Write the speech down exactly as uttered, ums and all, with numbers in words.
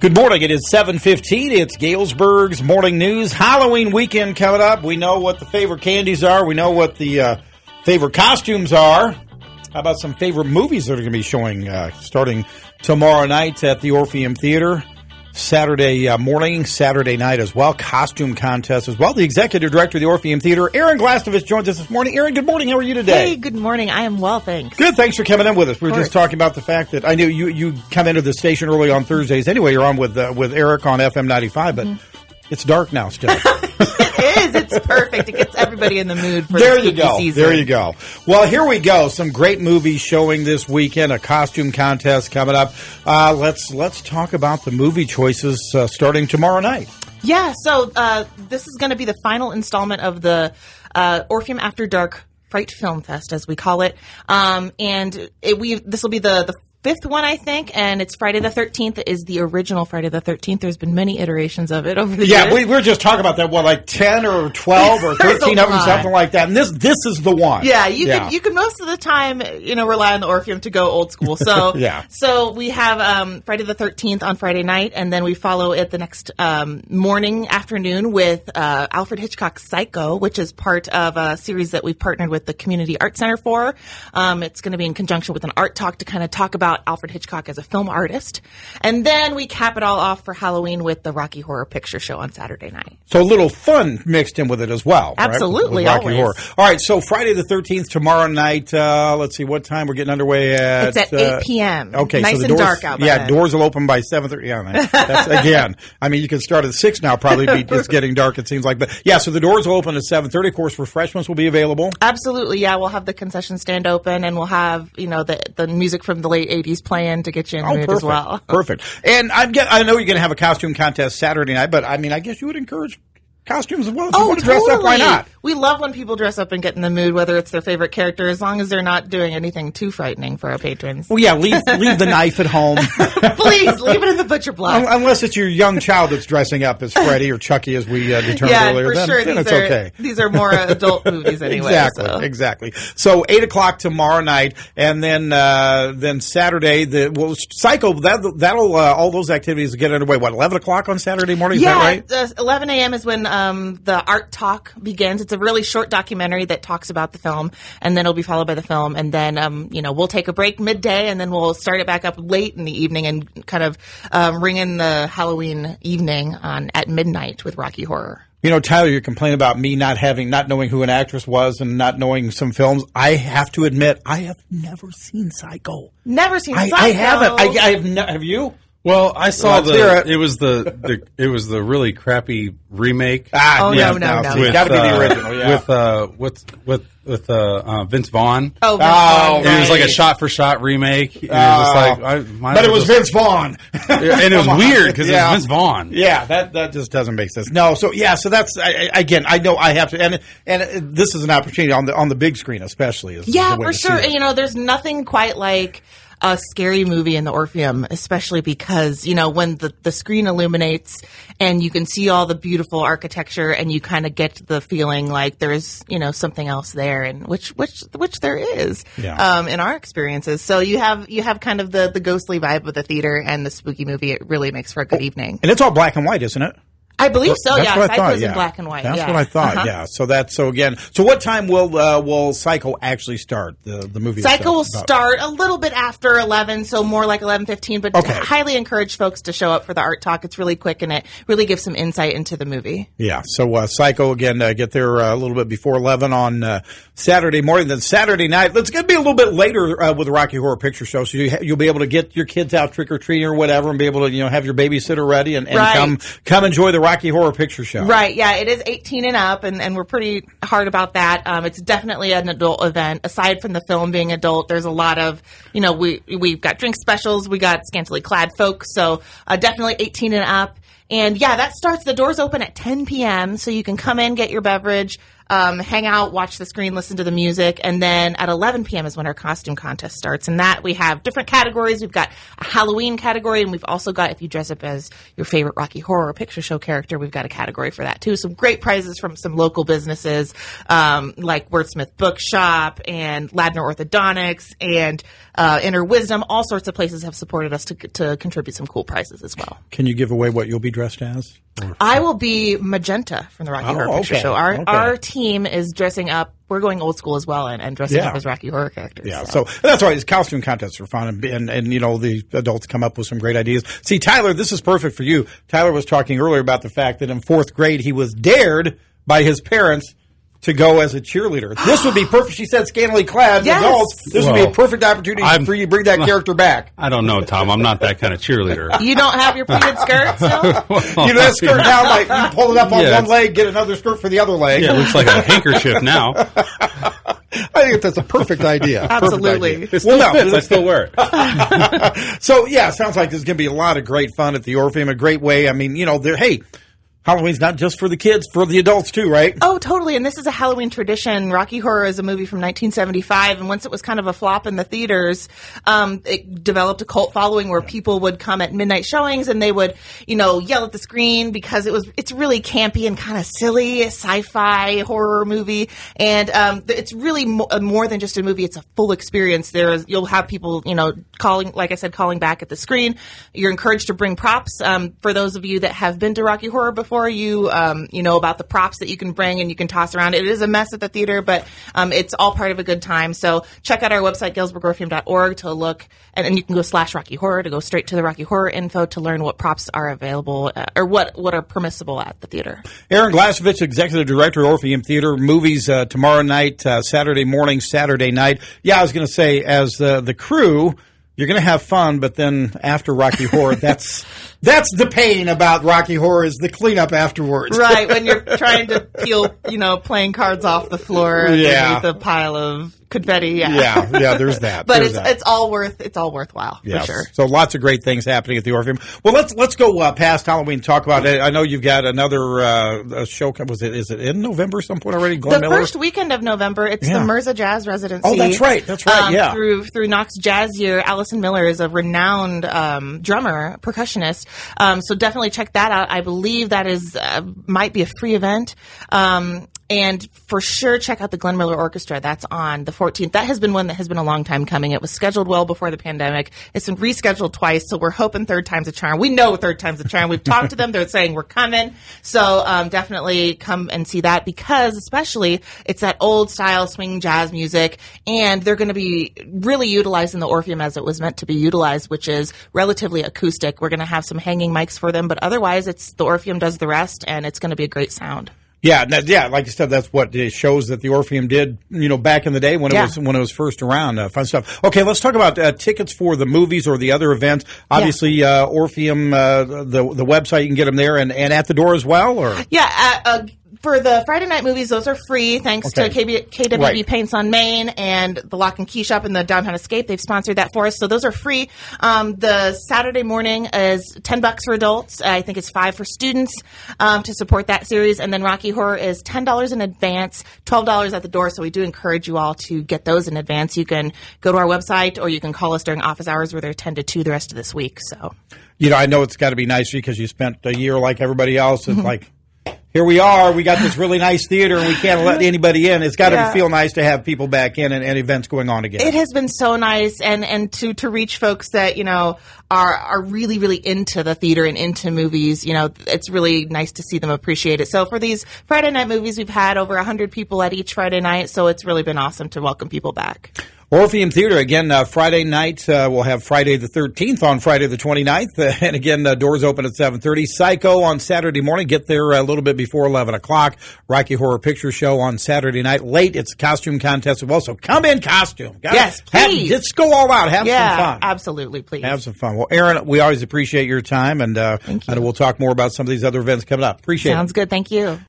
Good morning. It is seven fifteen. It's Galesburg's Morning News. Halloween weekend coming up. We know what the favorite candies are. We know what the uh, favorite costumes are. How about some favorite movies that are going to be showing uh, starting tomorrow night at the Orpheum Theater? Saturday uh, morning, Saturday night as well. Costume contest as well. The executive director of the Orpheum Theater, Erin Glastovich, joins us this morning. Erin, good morning. How are you today? Hey, good morning. I am well, thanks. Good. Thanks for coming in with us. We were just talking about the fact that I knew you, you come into the station early on Thursdays. Anyway, you're on with uh, with Eric on F M ninety-five, but mm-hmm. It's dark now still. It is. It's perfect. It gets everybody in the mood for there the you go. season. There you go. Well, here we go. Some great movies showing this weekend. A costume contest coming up. Uh, let's let's talk about the movie choices uh, starting tomorrow night. Yeah. So uh, this is going to be the final installment of the uh, Orpheum After Dark Fright Film Fest, as we call it. Um, and it, we this will be the the fifth one, I think, and it's Friday the thirteenth. It is the original Friday the thirteenth. There's been many iterations of it over the yeah, years. Yeah, we, we were just talking about that, what, like ten or twelve or thirteen of them, something like that. And this this is the one. Yeah, you yeah. can you can most of the time, you know, rely on the Orpheum to go old school. So yeah. So we have um, Friday the thirteenth on Friday night, and then we follow it the next um, morning, afternoon with uh, Alfred Hitchcock's Psycho, which is part of a series that we've partnered with the Community Art Center for. Um, it's going to be in conjunction with an art talk to kind of talk about Alfred Hitchcock as a film artist. And then we cap it all off for Halloween with the Rocky Horror Picture Show on Saturday night. So a little fun mixed in with it as well. Absolutely, right? With Rocky always. Horror. All right, so Friday the thirteenth, tomorrow night, uh, let's see, what time we're getting underway at? It's at uh, eight p.m. Okay, nice so the and doors, dark out by Yeah, then. doors will open by seven thirty. Yeah, man, that's, again, I mean, you can start at six now, probably be, it's getting dark, it seems like. But yeah, so the doors will open at seven thirty. Of course, refreshments will be available. Absolutely, yeah. We'll have the concession stand open, and we'll have, you know, the the music from the late eighties playing to get you in the oh, mood perfect. as well. Perfect. And I get, I know you're going to have a costume contest Saturday night, but I mean, I guess you would encourage costumes as well. If you oh, want to totally. dress up, why not? We love when people dress up and get in the mood, whether it's their favorite character, as long as they're not doing anything too frightening for our patrons. Well, yeah, leave leave the knife at home. Please, leave it in the butcher block. Unless it's your young child that's dressing up as Freddy or Chucky, as we uh, determined yeah, earlier. for then, sure. then these it's are, okay. These are more adult movies anyway. Exactly, so. exactly. So eight o'clock tomorrow night, and then uh, then Saturday, the well, Psycho. That that'll uh, all those activities get underway. What, eleven o'clock on Saturday morning? Is yeah, that right? Uh, eleven a.m. is when um, the art talk begins. It's a really short documentary that talks about the film, and then it'll be followed by the film, and then um, you know we'll take a break midday, and then we'll start it back up late in the evening, and kind of um, ring in the Halloween evening on at midnight with Rocky Horror. You know, Tyler, you're complaining about me not having, not knowing who an actress was and not knowing some films. I have to admit, I have never seen Psycho. Never seen I, Psycho. I haven't. I, I have. Ne- have you? Well, I saw Let's the. hear it. It was the, the. It was the really crappy remake. Ah, Oh, yeah, no, no, no. It's got to be the original. Yeah. With uh, with with with uh, uh, Vince Vaughn. Oh, Vince Oh, Vaughn, And it was like a right. shot for shot remake. And Oh. it was just like, I, might but as it was well Vince Vaughn. just- and it was Come on. weird because Yeah. it was Vince Vaughn. Yeah, that that just doesn't make sense. No, so yeah, so that's I, I, again, I know I have to, and and uh, this is an opportunity on the on the big screen, especially. Is Yeah, the way for to see sure. it. You know, there's nothing quite like a scary movie in the Orpheum, especially because, you know, when the, the screen illuminates and you can see all the beautiful architecture and you kind of get the feeling like there's, you know, something else there, and which which which there is Yeah. um, in our experiences. So you have you have kind of the, the ghostly vibe of the theater and the spooky movie. It really makes for a good evening. And it's all black and white, isn't it? I believe so. That's Yeah, what I thought. Psycho's Yeah, in black and white. That's yeah. what I thought. Uh-huh. Yeah. So that's so again. So what time will uh, will Psycho actually start? The the movie. Psycho itself? will About- start a little bit after eleven, so more like eleven fifteen, but Okay. highly encourage folks to show up for the art talk. It's really quick, and it really gives some insight into the movie. Yeah. So uh, Psycho again. Uh, get there uh, a little bit before eleven on uh, Saturday morning. Then Saturday night. It's going to be a little bit later uh, with the Rocky Horror Picture Show, so you ha- you'll be able to get your kids out trick or treating or whatever, and be able to you know have your babysitter ready and, and Right. come come enjoy the Rocky Horror Picture Show. Right, yeah, it is eighteen and up, and, and we're pretty hard about that. Um, it's definitely an adult event. Aside from the film being adult, there's a lot of, you know, we, we've got drink specials, we got scantily clad folks, so uh, definitely eighteen and up. And yeah, that starts, the doors open at ten p.m., so you can come in, get your beverage, um, hang out, watch the screen, listen to the music, and then at eleven p.m. is when our costume contest starts. And that we have different categories. We've got a Halloween category, and we've also got, if you dress up as your favorite Rocky Horror Picture Show character, we've got a category for that too. Some great prizes from some local businesses um, like Wordsmith Bookshop and Ladner Orthodontics and uh, Inner Wisdom. All sorts of places have supported us to, to contribute some cool prizes as well. Can you give away what you'll be dressed as? I will be Magenta from the Rocky Oh, Horror Picture okay. Show. Our Okay. our team is dressing up. We're going old school as well and, and dressing Yeah. up as Rocky Horror characters. Yeah, so that's why these costume contests are fun, and, and and you know the adults come up with some great ideas. See, Tyler, this is perfect for you. Tyler was talking earlier about the fact that in fourth grade he was dared by his parents to go as a cheerleader. This would be perfect. She said scantily clad Yes. adults. This would be Well, a perfect opportunity I'm- for you to bring that character back. I don't know, Tom. I'm not that kind of cheerleader. You don't have your pleated skirt still? You know that skirt down, like you pull it up on Yeah, one it's- leg, get another skirt for the other leg. Yeah, it looks like a handkerchief now. I think that's a perfect idea. Perfect Absolutely. idea. It still Well, no, fits. I still wear it. So, yeah, it sounds like there's going to be a lot of great fun at the Orpheum, a great way. I mean, you know, they're, hey, Halloween's not just for the kids, for the adults too, right? Oh, totally. And this is a Halloween tradition. Rocky Horror is a movie from nineteen seventy-five. And once it was kind of a flop in the theaters, um, it developed a cult following where people would come at midnight showings and they would, you know, yell at the screen because it was, it's really campy and kind of silly sci-fi horror movie. And, um, it's really mo- more than just a movie. It's a full experience. There's, you'll have people, you know, calling, like I said, calling back at the screen. You're encouraged to bring props. Um, for those of you that have been to Rocky Horror before, you um, you know about the props that you can bring and you can toss around. It is a mess at the theater, but um, it's all part of a good time. So check out our website, galesburg orpheum dot org, to look, and, and you can go slash Rocky Horror to go straight to the Rocky Horror info to learn what props are available uh, or what, what are permissible at the theater. Aaron Glasovich, Executive Director, Orpheum Theater. Movies uh, tomorrow night, uh, Saturday morning, Saturday night. Yeah, I was going to say, as uh, the crew, you're going to have fun, but then after Rocky Horror, that's that's the pain about Rocky Horror is the cleanup afterwards. Right, when you're trying to peel, you know, playing cards off the floor Yeah. underneath a pile of confetti. Yeah, Yeah, yeah, there's that. but There's it's that. it's all worth it's all worthwhile Yes. for sure. So lots of great things happening at the Orpheum. Well, let's let's go uh, past Halloween and talk about it. I know you've got another uh, show. Was it is it in November some point already? Glenn The Miller? first weekend of November, it's Yeah. the Mirza Jazz Residency. Oh, that's right. That's right, Um, yeah. Through through Knox Jazz Year, Allison Miller is a renowned um, drummer, percussionist. Um, so definitely check that out. I believe that is uh, might be a free event. Um, And for sure, check out the Glenn Miller Orchestra. That's on the fourteenth. That has been one that has been a long time coming. It was scheduled well before the pandemic. It's been rescheduled twice, so we're hoping third time's a charm. We know third time's a charm. We've talked to them. They're saying we're coming. So um, definitely come and see that because especially it's that old style swing jazz music, and they're going to be really utilizing the Orpheum as it was meant to be utilized, which is relatively acoustic. We're going to have some hanging mics for them, but otherwise it's the Orpheum does the rest, and it's going to be a great sound. Yeah, that, yeah. Like you said, that's what it shows that the Orpheum did, you know, back in the day when it Yeah. was when it was first around. Uh, fun stuff. Okay, let's talk about uh, tickets for the movies or the other events. Obviously, uh, Orpheum, uh, the the website you can get them there, and, and at the door as well. Or Yeah, uh, uh, for the Friday night movies, those are free thanks Okay. to K B, K W B Right. Paints on Main and the Lock and Key Shop and the Downtown Escape. They've sponsored that for us, so those are free. Um, the Saturday morning is ten bucks for adults. I think it's five for students um, to support that series, and then Rocky Horror is ten dollars in advance, twelve dollars at the door. So we do encourage you all to get those in advance. You can go to our website or you can call us during office hours. We're there ten to two the rest of this week. So you know, I know it's got to be nice because you spent a year like everybody else. Mm-hmm. It's like. Here we are. We got this really nice theater, and we can't let anybody in. It's got to Yeah. feel nice to have people back in and, and events going on again. It has been so nice, and, and to, to reach folks that, you know, are are really, really into the theater and into movies. You know, it's really nice to see them appreciate it. So for these Friday night movies, we've had over one hundred people at each Friday night, so it's really been awesome to welcome people back. Orpheum Theater, again, uh, Friday night. Uh, we'll have Friday the thirteenth on Friday the twenty-ninth. Uh, and again, uh, doors open at seven thirty. Psycho on Saturday morning. Get there a little bit before eleven o'clock. Rocky Horror Picture Show on Saturday night. Late, it's a costume contest as well. So come in costume. Gotta Yes, have- please. Just go all out. Have yeah, some fun. absolutely, please. Have some fun. Well, Aaron, we always appreciate your time. And, uh, Thank you. and we'll talk more about some of these other events coming up. Appreciate it. Sounds good. Thank you.